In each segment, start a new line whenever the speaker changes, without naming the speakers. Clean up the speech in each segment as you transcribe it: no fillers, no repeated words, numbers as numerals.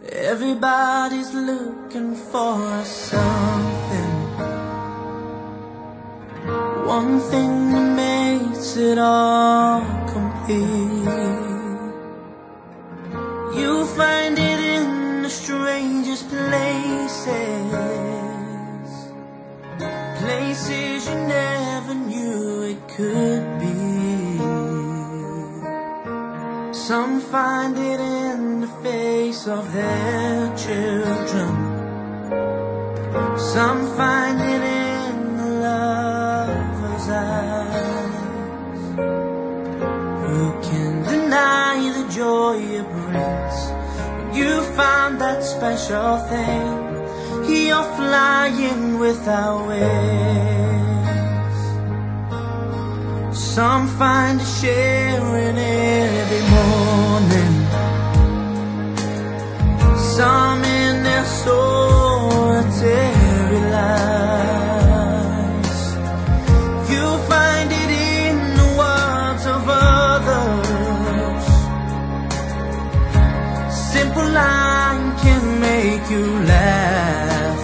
Everybody's looking for something, one thing that makes it all complete. You find it in the strangest places, places you never knew it could be. Some find it in the face of their children, some find it in the lover's eyes. Who can deny the joy it brings when you found that special thing? You're flying without wings. Some find a sharing every morning, some in their solitary lives. You find it in the words of others. Simple line can make you laugh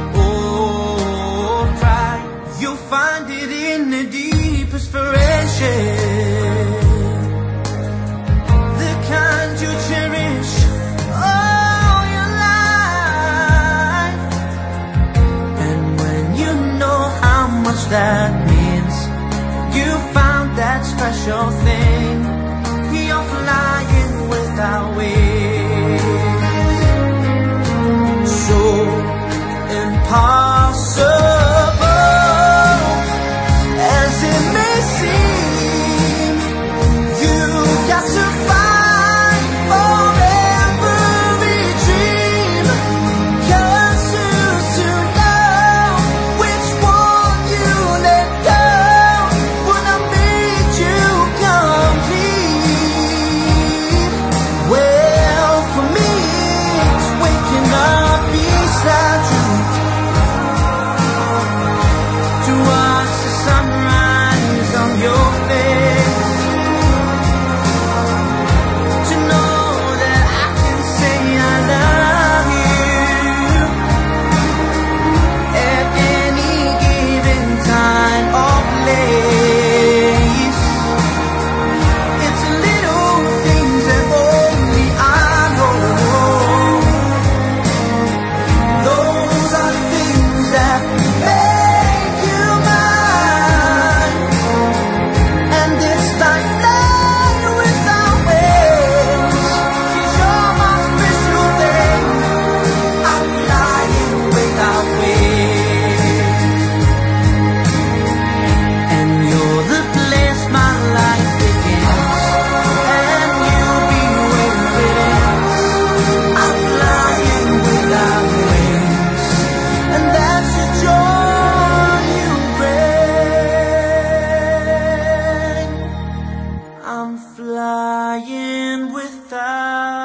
or cry. You find it in the deepest friendship, the kind you cherish all your life. And when you know how much that means, you found that special thing. You're flying without wings. So impossible as it may seem, you got to fight for every dream. 'Cause who's to know which one you let go would have made you complete? Well, for me, it's waking up beside you to watch the sunrise on your face, to know that I can say I love you at any given time or place. It's little things that only I know. Those are the things that make you mine. And it's like flying without wings, 'cause you're my special thing. I'm flying without wings. And you're the place my life begins, and you'll be where it ends. I'm flying without wings, and that's the joy you bring. I'm flying without